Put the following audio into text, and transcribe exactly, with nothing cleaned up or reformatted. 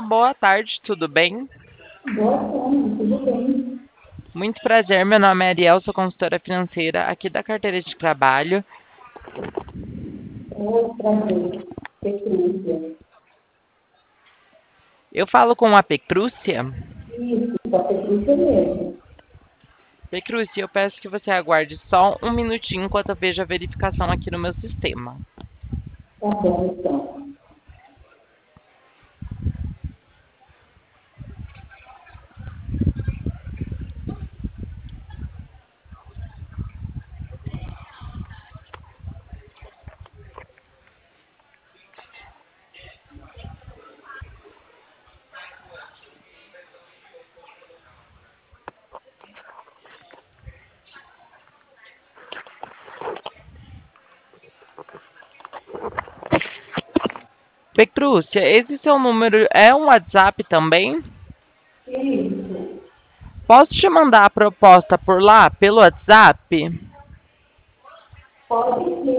boa tarde, tudo bem? Boa tarde, tudo bem? Muito prazer, meu nome é Ariel, sou consultora financeira aqui da carteira de trabalho. É prazer, Petrúcia. Eu falo com a Petrúcia. Isso, a Petrúcia mesmo. Petrúcia, eu peço que você aguarde só um minutinho enquanto eu vejo a verificação aqui no meu sistema. Tá bom, então. Petrúcia, esse seu número é um WhatsApp também? Isso, Posso te mandar a proposta por lá, pelo WhatsApp? pode sim,